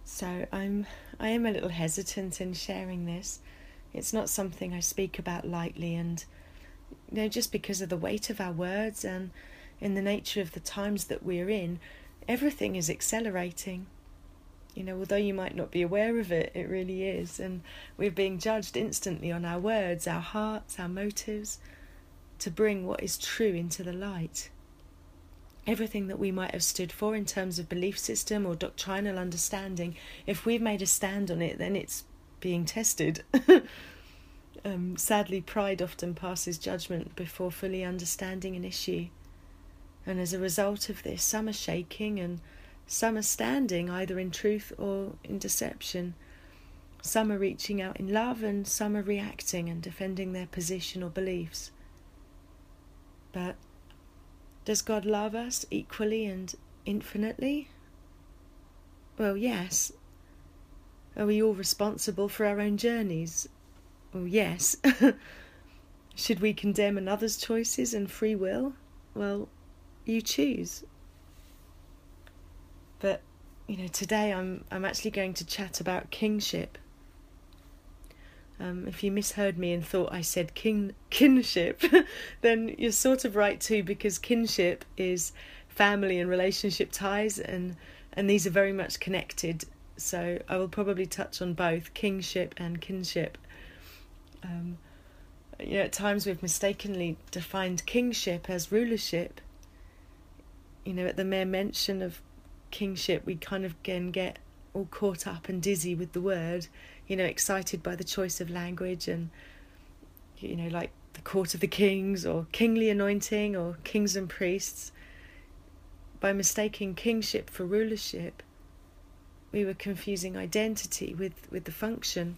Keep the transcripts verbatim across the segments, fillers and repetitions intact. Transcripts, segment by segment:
So I'm I am a little hesitant in sharing this. It's not something I speak about lightly, and you know, just because of the weight of our words and in the nature of the times that we're in, everything is accelerating. You know, although you might not be aware of it, it really is. And we're being judged instantly on our words, our hearts, our motives, to bring what is true into the light. Everything that we might have stood for in terms of belief system or doctrinal understanding, if we've made a stand on it, then it's being tested. um, sadly, pride often passes judgment before fully understanding an issue. And as a result of this, some are shaking and some are standing either in truth or in deception. Some are reaching out in love and some are reacting and defending their position or beliefs. But does God love us equally and infinitely? Well, yes. Are we all responsible for our own journeys? Well, yes. Should we condemn another's choices and free will? Well, you choose. But, you know, today I'm I'm actually going to chat about kingship. Um, if you misheard me and thought I said kin kinship, then you're sort of right too, because kinship is family and relationship ties, and, and these are very much connected. So I will probably touch on both kingship and kinship. Um, you know, at times we've mistakenly defined kingship as rulership. You know, at the mere mention of kingship, we kind of again get all caught up and dizzy with the word, you know, excited by the choice of language and, you know, like the court of the kings or kingly anointing or kings and priests. By mistaking kingship for rulership, we were confusing identity with, with the function.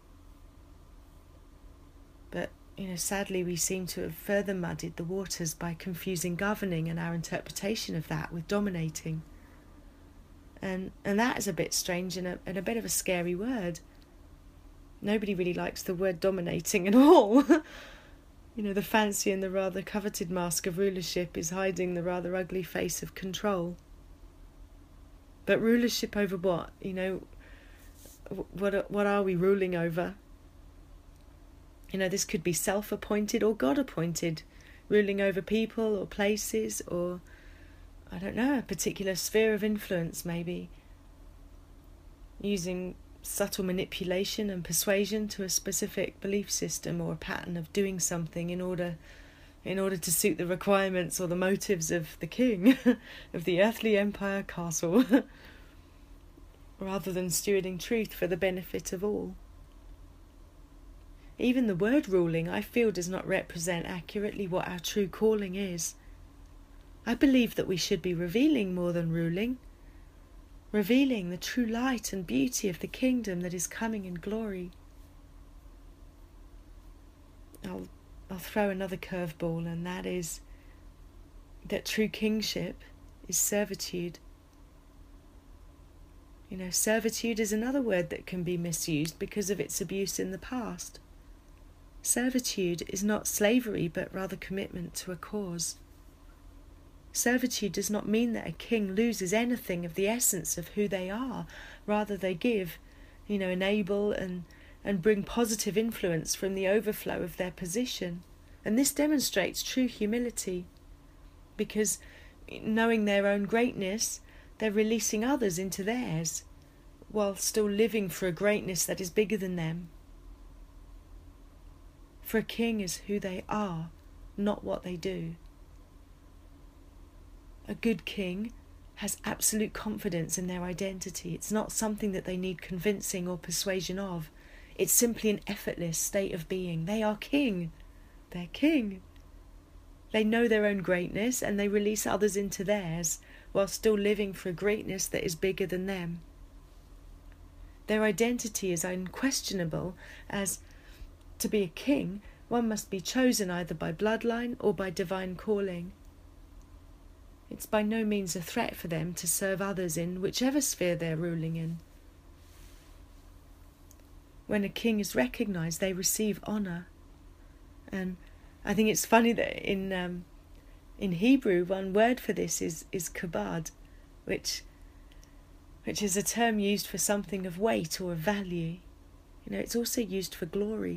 But, you know, sadly we seem to have further muddied the waters by confusing governing and our interpretation of that with dominating. And and that is a bit strange and a, and a bit of a scary word. Nobody really likes the word dominating at all. You know, the fancy and the rather coveted mask of rulership is hiding the rather ugly face of control. But rulership over what? You know, what what are we ruling over? You know, this could be self-appointed or God-appointed, ruling over people or places or, I don't know, a particular sphere of influence maybe, using subtle manipulation and persuasion to a specific belief system or a pattern of doing something in order in order to suit the requirements or the motives of the king of the earthly empire castle, rather than stewarding truth for the benefit of all. Even the word ruling, I feel, does not represent accurately what our true calling is. I believe that we should be revealing more than ruling, revealing the true light and beauty of the kingdom that is coming in glory. I'll, I'll throw another curveball, and that is that true kingship is servitude. You know, servitude is another word that can be misused because of its abuse in the past. Servitude is not slavery, but rather commitment to a cause. Servitude does not mean that a king loses anything of the essence of who they are. Rather, they give, you know, enable and, and bring positive influence from the overflow of their position. And this demonstrates true humility, because knowing their own greatness, they're releasing others into theirs, while still living for a greatness that is bigger than them. For a king is who they are, not what they do. A good king has absolute confidence in their identity. It's not something that they need convincing or persuasion of. It's simply an effortless state of being. They are king. They're king. They know their own greatness and they release others into theirs while still living for a greatness that is bigger than them. Their identity is unquestionable, as to be a king, one must be chosen either by bloodline or by divine calling. It's by no means a threat for them to serve others in whichever sphere they're ruling in. When a king is recognised, they receive honour. And I think it's funny that in um, in Hebrew, one word for this is, is kabod, which which is a term used for something of weight or of value. You know, it's also used for glory.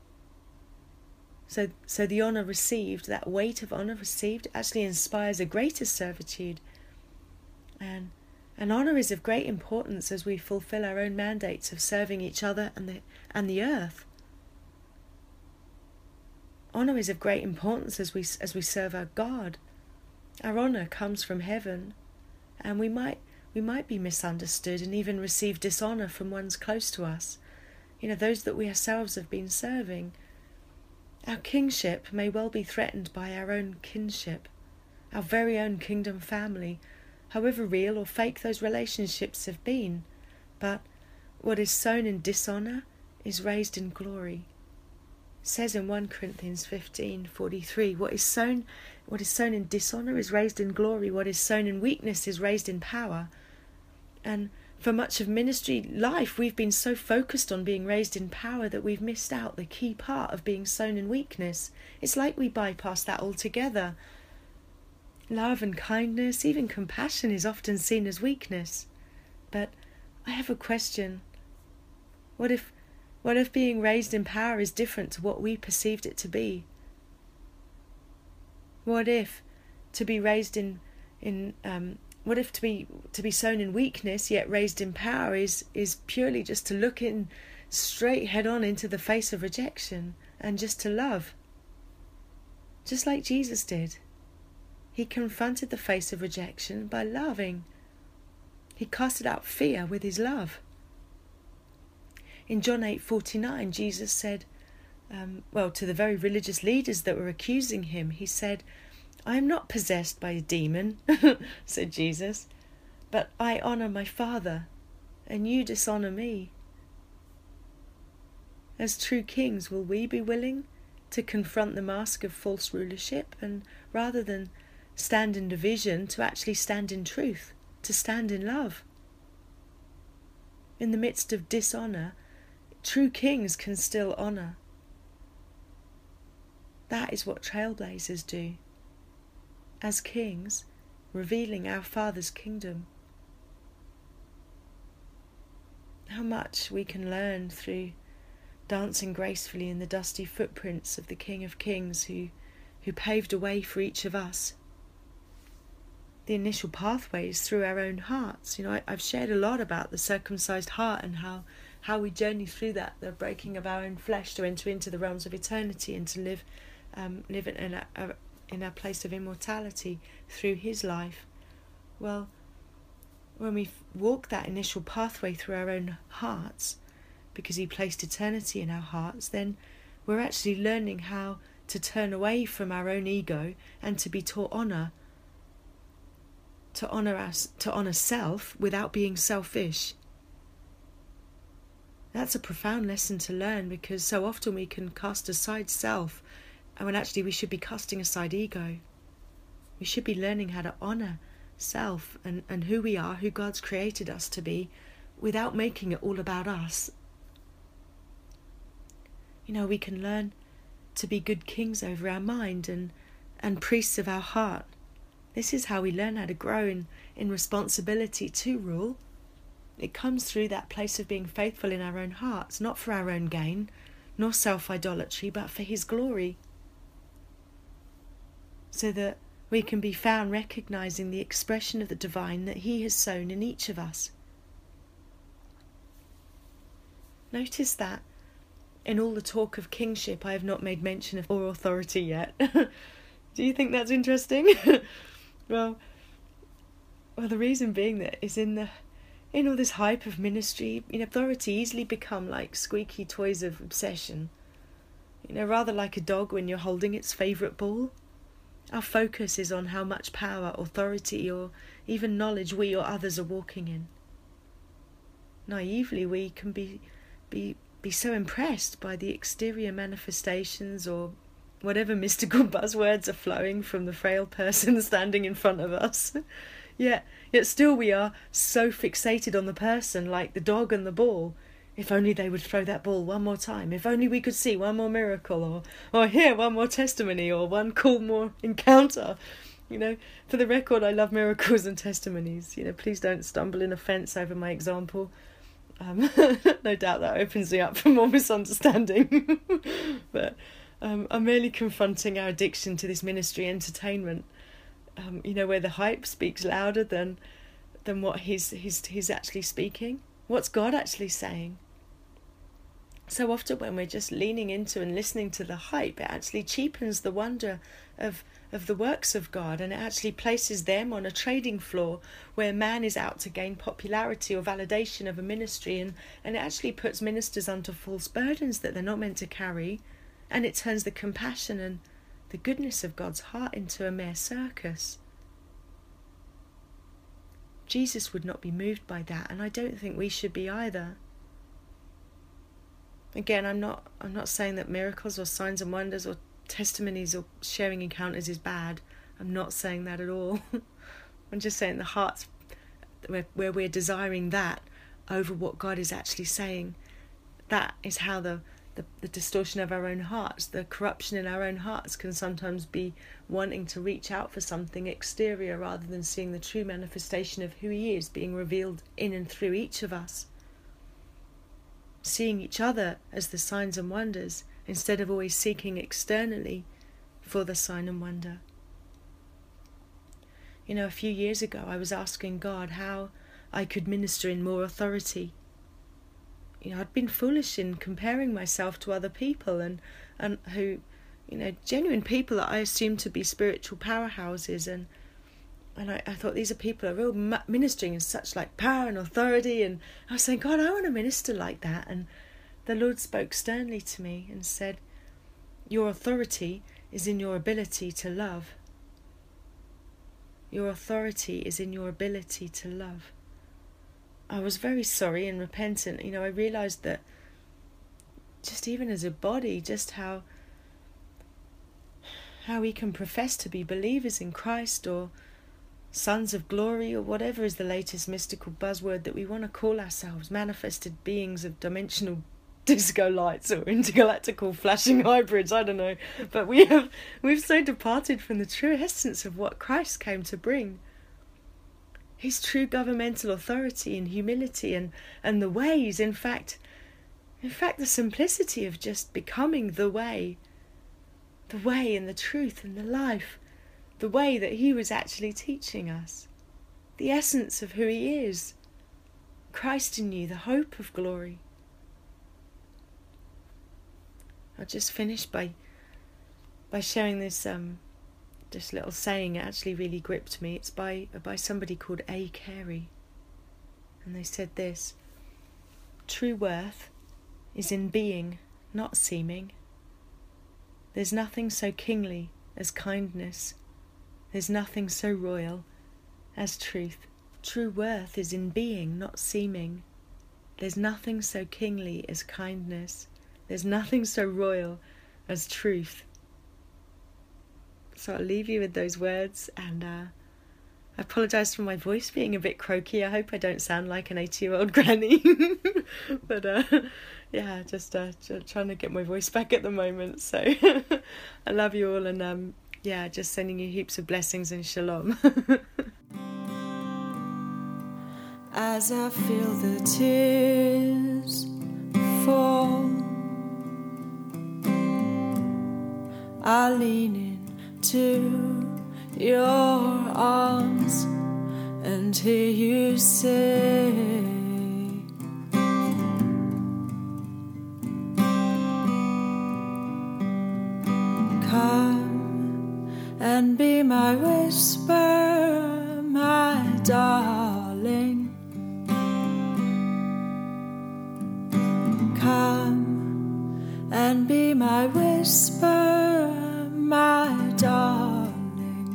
So, so the honour received, that weight of honour received, actually inspires a greater servitude. And, and honour is of great importance as we fulfil our own mandates of serving each other and the, and the earth. Honour is of great importance as we, as we serve our God. Our honour comes from heaven, and we might, we might be misunderstood and even receive dishonour from ones close to us. You know, those that we ourselves have been serving. Our kingship may well be threatened by our own kinship, our very own kingdom family, however real or fake those relationships have been. But what is sown in dishonour is raised in glory. It says in First Corinthians fifteen forty-three, what is sown, what is sown in dishonour is raised in glory. What is sown in weakness is raised in power. And for much of ministry life, we've been so focused on being raised in power that we've missed out the key part of being sown in weakness. It's like we bypass that altogether. Love and kindness, even compassion, is often seen as weakness. But I have a question. What if, what if being raised in power is different to what we perceived it to be? What if to be raised in, in um, What if to be to be sown in weakness yet raised in power is, is purely just to look in straight head on into the face of rejection and just to love? Just like Jesus did. He confronted the face of rejection by loving. He casted out fear with his love. In John eight forty-nine, Jesus said, um, well, to the very religious leaders that were accusing him, he said, I am not possessed by a demon, said Jesus, but I honour my Father, and you dishonour me. As true kings, will we be willing to confront the mask of false rulership, and rather than stand in division, to actually stand in truth, to stand in love? In the midst of dishonour, true kings can still honour. That is what trailblazers do. As kings, revealing our Father's kingdom. How much we can learn through dancing gracefully in the dusty footprints of the King of Kings who, who paved a way for each of us. The initial pathway is through our own hearts. You know, I, I've shared a lot about the circumcised heart and how, how we journey through that, the breaking of our own flesh to enter into the realms of eternity and to live, um, live in a, a in our place of immortality through his life. Well, when we walk that initial pathway through our own hearts, because he placed eternity in our hearts, then we're actually learning how to turn away from our own ego and to be taught honour, to honour us, to honour self without being selfish. That's a profound lesson to learn, because so often we can cast aside self, and when actually we should be casting aside ego. We should be learning how to honour self and, and who we are, who God's created us to be, without making it all about us. You know, we can learn to be good kings over our mind and, and priests of our heart. This is how we learn how to grow in, in responsibility to rule. It comes through that place of being faithful in our own hearts, not for our own gain, nor self-idolatry, but for his glory. So that we can be found recognising the expression of the divine that he has sown in each of us. Notice that in all the talk of kingship, I have not made mention of or authority yet. Do you think that's interesting? well, well, the reason being that is in the in all this hype of ministry, you know, authority easily become like squeaky toys of obsession. You know, rather like a dog when you're holding its favourite ball. Our focus is on how much power, authority, or even knowledge we or others are walking in. Naively, we can be be be so impressed by the exterior manifestations or whatever mystical buzzwords are flowing from the frail person standing in front of us. yet, yet still we are so fixated on the person, like the dog and the ball. If only they would throw that ball one more time. If only we could see one more miracle, or, or hear one more testimony, or one cool more encounter. You know, for the record, I love miracles and testimonies. You know, please don't stumble in offence over my example. Um, no doubt that opens me up for more misunderstanding. But um, I'm merely confronting our addiction to this ministry entertainment. Um, you know, where the hype speaks louder than than what he's he's he's actually speaking. What's God actually saying? So often when we're just leaning into and listening to the hype, it actually cheapens the wonder of of the works of God, and it actually places them on a trading floor where man is out to gain popularity or validation of a ministry, and, and it actually puts ministers under false burdens that they're not meant to carry, and it turns the compassion and the goodness of God's heart into a mere circus. Jesus would not be moved by that, and I don't think we should be either. Again, I'm not I'm not saying that miracles or signs and wonders or testimonies or sharing encounters is bad. I'm not saying that at all. I'm just saying the hearts where, where we're desiring that over what God is actually saying, that is how the, the, the distortion of our own hearts, the corruption in our own hearts can sometimes be wanting to reach out for something exterior rather than seeing the true manifestation of who he is being revealed in and through each of us. Seeing each other as the signs and wonders instead of always seeking externally for the sign and wonder. You know, a few years ago I was asking God how I could minister in more authority. You know, I'd been foolish in comparing myself to other people and, and who, you know, genuine people that I assumed to be spiritual powerhouses, and And I, I thought, these are people who are real ministering in such like power and authority. And I was saying, God, I want to minister like that. And the Lord spoke sternly to me and said, your authority is in your ability to love. Your authority is in your ability to love. I was very sorry and repentant. You know, I realised that just even as a body, just how how we can profess to be believers in Christ or sons of glory or whatever is the latest mystical buzzword that we want to call ourselves, manifested beings of dimensional disco lights or intergalactical flashing hybrids, I don't know, but we have we've so departed from the true essence of what Christ came to bring. His true governmental authority and humility and, and the ways, in fact, in fact the simplicity of just becoming the way, the way and the truth and the life, the way that he was actually teaching us, the essence of who he is, Christ in you, the hope of glory. I'll just finish by by sharing this um this little saying. It actually really gripped me. It's by by somebody called A. Carey, and they said this: true worth is in being, not seeming. There's nothing so kingly as kindness. There's nothing so royal as truth. True worth is in being, not seeming. There's nothing so kingly as kindness. There's nothing so royal as truth. So I'll leave you with those words, and uh, I apologise for my voice being a bit croaky. I hope I don't sound like an eighty-year-old granny. But uh, yeah, just uh, trying to get my voice back at the moment. So I love you all, and um, yeah, just sending you heaps of blessings and shalom. As I feel the tears fall, I lean into your arms and hear you say, come and be my whisper, my darling. Come and be my whisper, my darling.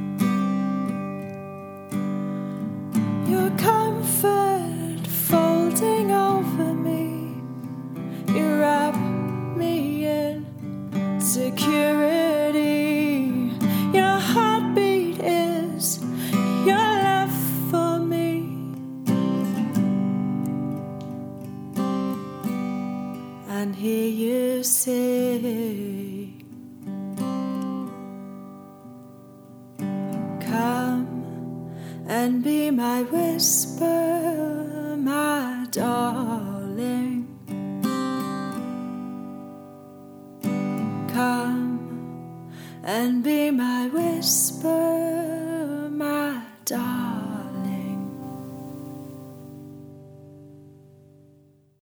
Your comfort folding over me, you wrap me in security. Your heartbeat is your love for me, and hear you say, whisper, my darling. Come and be my whisper, my darling.